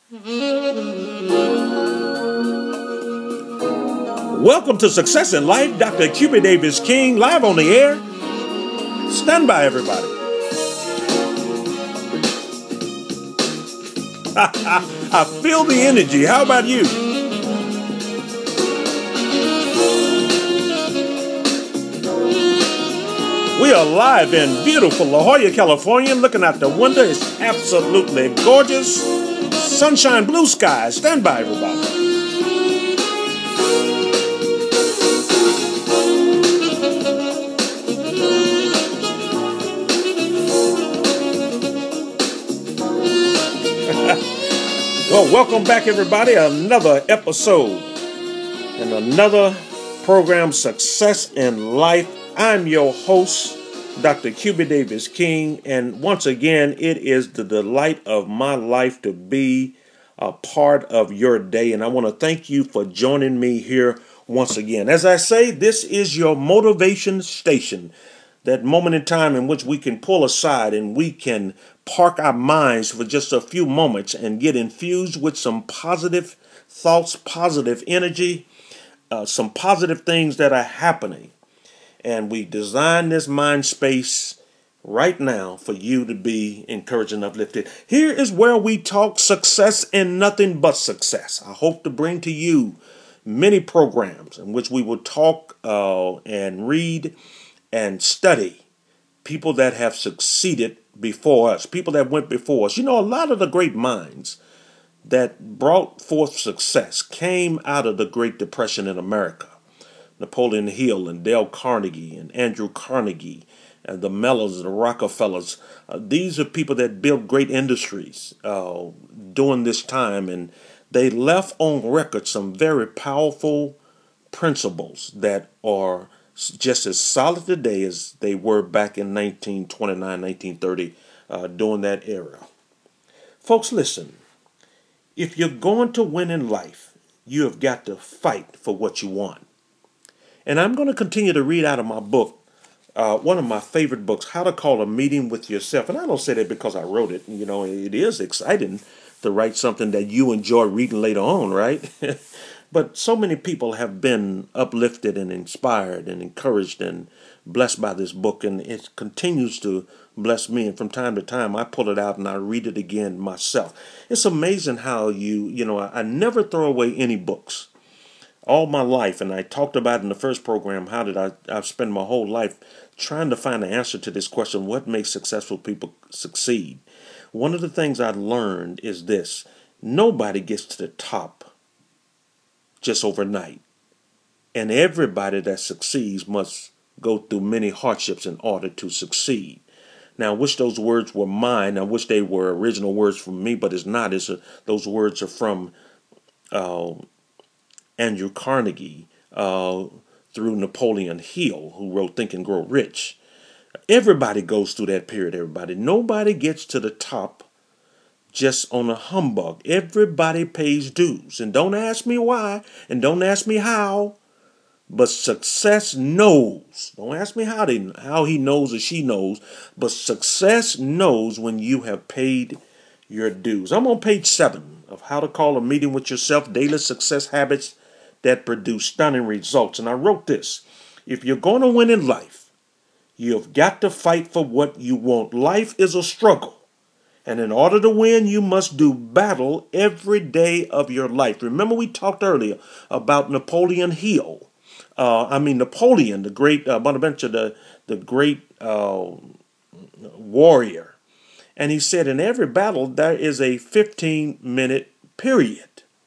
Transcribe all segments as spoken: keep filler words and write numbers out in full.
Welcome to Success in Life. Doctor Cuba Davis King, live on the air. Stand by, everybody. I feel the energy. How about you? We are live in beautiful La Jolla, California. Looking out the window, it's absolutely gorgeous. Sunshine, blue skies. Stand by, everybody. Well, welcome back, everybody. Another episode and another program, Success in Life. I'm your host, Doctor Cuba Davis King, and once again, it is the delight of my life to be a part of your day, and I want to thank you for joining me here once again. As I say, this is your motivation station, that moment in time in which we can pull aside and we can park our minds for just a few moments and get infused with some positive thoughts, positive energy, uh, some positive things that are happening. And we design this mind space right now for you to be encouraged and uplifted. Here is where we talk success and nothing but success. I hope to bring to you many programs in which we will talk uh, and read and study people that have succeeded before us, people that went before us. You know, a lot of the great minds that brought forth success came out of the Great Depression in America. Napoleon Hill and Dale Carnegie and Andrew Carnegie and the Mellons, the Rockefellers. Uh, these are people that built great industries uh, during this time, and they left on record some very powerful principles that are just as solid today as they were back in nineteen twenty-nine, nineteen thirty, uh, during that era. Folks, listen, if you're going to win in life, you have got to fight for what you want. And I'm going to continue to read out of my book, uh, one of my favorite books, How to Call a Meeting with Yourself. And I don't say that because I wrote it. You know, it is exciting to write something that you enjoy reading later on, right? But so many people have been uplifted and inspired and encouraged and blessed by this book, and it continues to bless me. And from time to time, I pull it out and I read it again myself. It's amazing how you, you know, I, I never throw away any books. All my life, and I talked about in the first program, how did I, I've spent my whole life trying to find the answer to this question, what makes successful people succeed? One of the things I learned is this: nobody gets to the top just overnight. And everybody that succeeds must go through many hardships in order to succeed. Now, I wish those words were mine. I wish they were original words from me, but it's not. It's a, those words are from uh, Andrew Carnegie uh, through Napoleon Hill, who wrote Think and Grow Rich. Everybody goes through that period, everybody. Nobody gets to the top just on a humbug. Everybody pays dues. And don't ask me why, and don't ask me how, but success knows. Don't ask me how they, how he knows or she knows, but success knows when you have paid your dues. I'm on page seven of How to Call a Meeting with Yourself, Daily Success Habits that Produce Stunning Results. And I wrote this: if you're going to win in life, you've got to fight for what you want. Life is a struggle. And in order to win, you must do battle every day of your life. Remember, we talked earlier about Napoleon Hill. Uh, I mean, Napoleon, the great uh, Bonaventure, the, the great uh, warrior. And he said in every battle, there is a fifteen minute period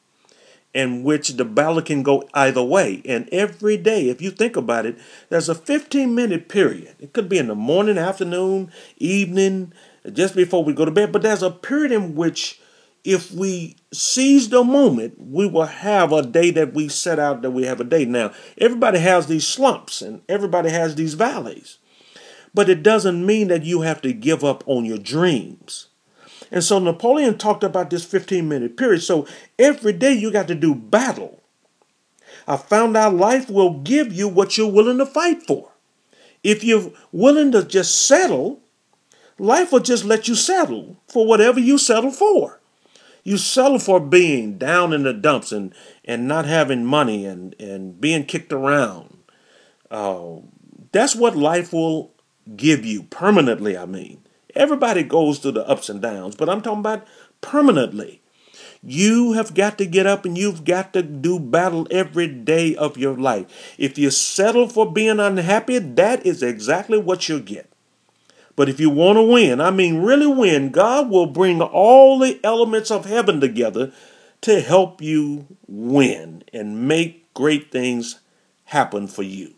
in which the battle can go either way. And every day, if you think about it, there's a fifteen minute period. It could be in the morning, afternoon, evening, just before we go to bed. But there's a period in which, if we seize the moment, we will have a day that we set out that we have a day. Now, everybody has these slumps and everybody has these valleys. But it doesn't mean that you have to give up on your dreams. And so Napoleon talked about this fifteen minute period. So every day you got to do battle. I found out life will give you what you're willing to fight for. If you're willing to just settle, life will just let you settle for whatever you settle for. You settle for being down in the dumps and, and not having money and, and being kicked around. Uh, that's what life will give you permanently, I mean. Everybody goes through the ups and downs, but I'm talking about permanently. You have got to get up and you've got to do battle every day of your life. If you settle for being unhappy, that is exactly what you'll get. But if you want to win, I mean really win, God will bring all the elements of heaven together to help you win and make great things happen for you.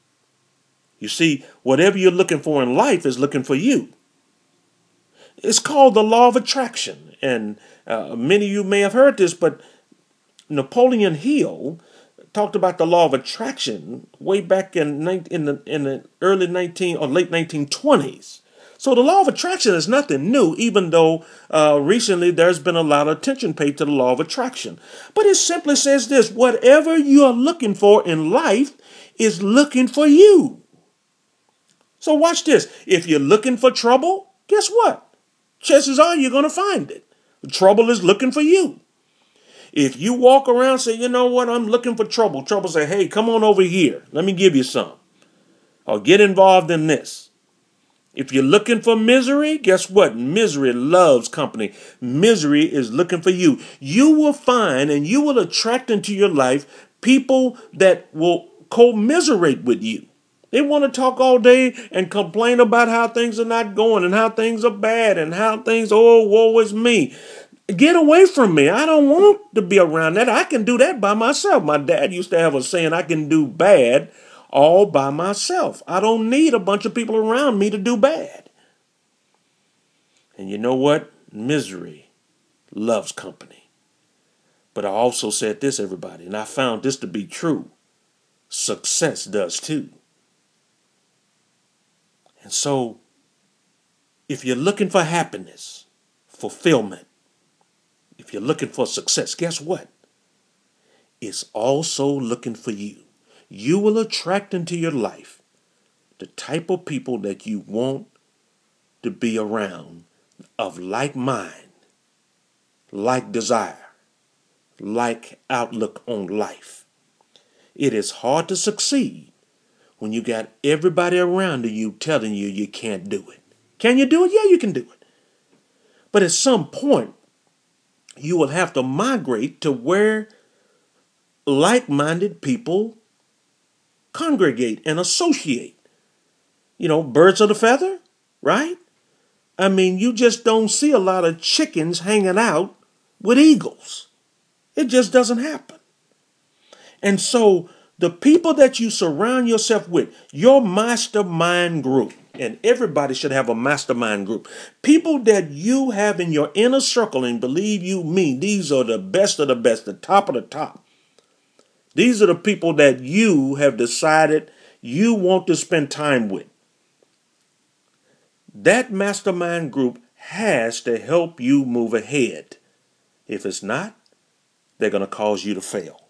You see, whatever you're looking for in life is looking for you. It's called the law of attraction. And uh, many of you may have heard this, but Napoleon Hill talked about the law of attraction way back in, in, the, in the early nineteen or late nineteen twenties. So the law of attraction is nothing new, even though uh, recently there's been a lot of attention paid to the law of attraction. But it simply says this: whatever you are looking for in life is looking for you. So watch this. If you're looking for trouble, guess what? Chances are you're going to find it. The trouble is looking for you. If you walk around and say, you know what, I'm looking for trouble. Trouble say, hey, come on over here. Let me give you some. Or get involved in this. If you're looking for misery, guess what? Misery loves company. Misery is looking for you. You will find and you will attract into your life people that will commiserate with you. They want to talk all day and complain about how things are not going and how things are bad and how things, oh, woe is me. Get away from me. I don't want to be around that. I can do that by myself. My dad used to have a saying, I can do bad all by myself. I don't need a bunch of people around me to do bad. And you know what? Misery loves company. But I also said this, everybody, and I found this to be true. Success does too. And so, if you're looking for happiness, fulfillment, if you're looking for success, guess what? It's also looking for you. You will attract into your life the type of people that you want to be around, of like mind, like desire, like outlook on life. It is hard to succeed when you got everybody around you telling you you can't do it. Can you do it? Yeah, you can do it. But at some point, you will have to migrate to where like-minded people congregate and associate. You know, birds of the feather, right? I mean, you just don't see a lot of chickens hanging out with eagles. It just doesn't happen. And so the people that you surround yourself with, your mastermind group, and everybody should have a mastermind group. People that you have in your inner circle and believe you me, these are the best of the best, the top of the top. These are the people that you have decided you want to spend time with. That mastermind group has to help you move ahead. If it's not, they're going to cause you to fail.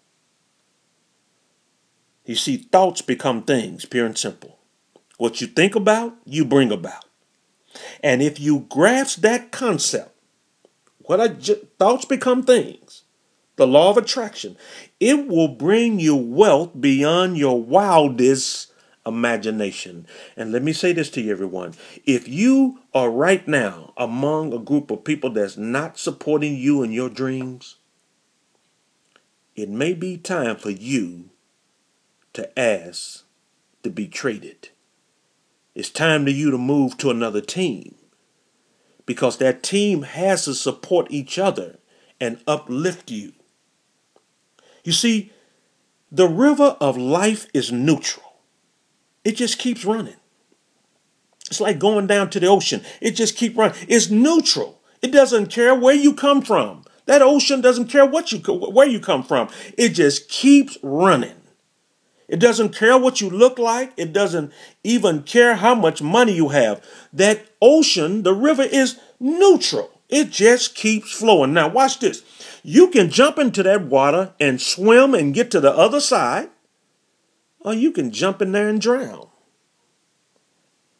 You see, thoughts become things, pure and simple. What you think about, you bring about. And if you grasp that concept, what I ju- thoughts become things, the law of attraction, it will bring you wealth beyond your wildest imagination. And let me say this to you, everyone. If you are right now among a group of people that's not supporting you in your dreams, it may be time for you to ask to be traded. It's time for you to move to another team, because that team has to support each other and uplift you. You see, the river of life is neutral. It just keeps running. It's like going down to the ocean. It just keeps running. It's neutral. It doesn't care where you come from. That ocean doesn't care what you where you come from. It just keeps running. It doesn't care what you look like. It doesn't even care how much money you have. That ocean, the river, is neutral. It just keeps flowing. Now watch this. You can jump into that water and swim and get to the other side, or you can jump in there and drown.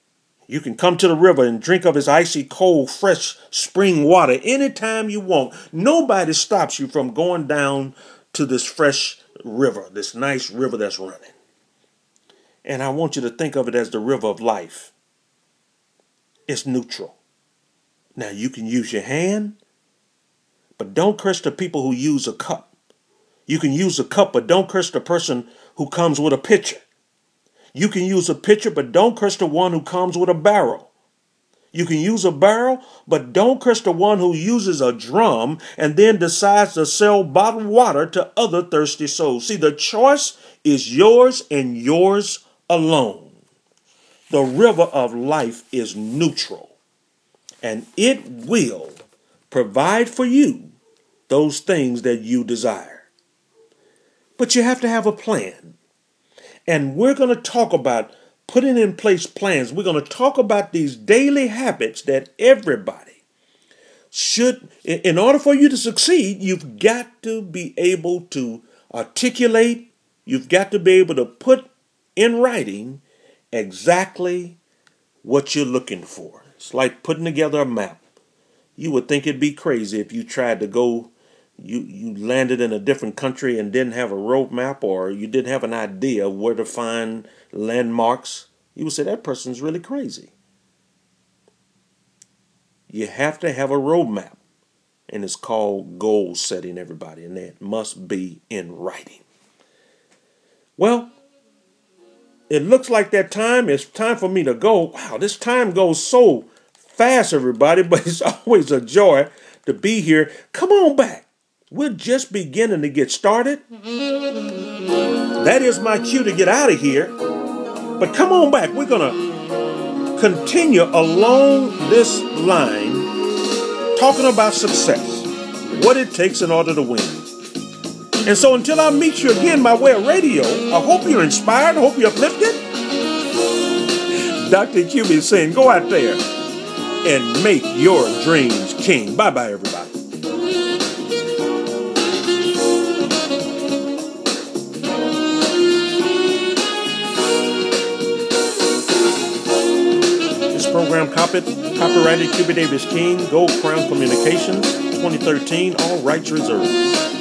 You can come to the river and drink of its icy cold, fresh spring water anytime you want. Nobody stops you from going down to this fresh river, this nice river that's running. And I want you to think of it as the river of life. It's neutral. Now, you can use your hand, but don't curse the people who use a cup. You can use a cup, but don't curse the person who comes with a pitcher. You can use a pitcher, but don't curse the one who comes with a barrel. You can use a barrel, but don't curse the one who uses a drum and then decides to sell bottled water to other thirsty souls. See, the choice is yours and yours alone. The river of life is neutral, and it will provide for you those things that you desire. But you have to have a plan. And we're going to talk about putting in place plans. We're going to talk about these daily habits that everybody should, in order for you to succeed, you've got to be able to articulate, you've got to be able to put in writing exactly what you're looking for. It's like putting together a map. You would think it'd be crazy if you tried to go, you, you landed in a different country and didn't have a road map, or you didn't have an idea of where to find landmarks. You would say that person's really crazy. You have to have a road map, and it's called goal setting, everybody, and that must be in writing. Well, it looks like that time is time for me to go. Wow, this time goes so fast, everybody, but it's always a joy to be here. Come on back. We're just beginning to get started. That is my cue to get out of here. But come on back. We're going to continue along this line talking about success, what it takes in order to win. And so until I meet you again by way of radio, I hope you're inspired. I hope you're uplifted. Doctor Q B is saying, go out there and make your dreams king. Bye-bye, everybody. This program copied, copyrighted Q B Davis King, Gold Crown Communications, twenty thirteen, all rights reserved.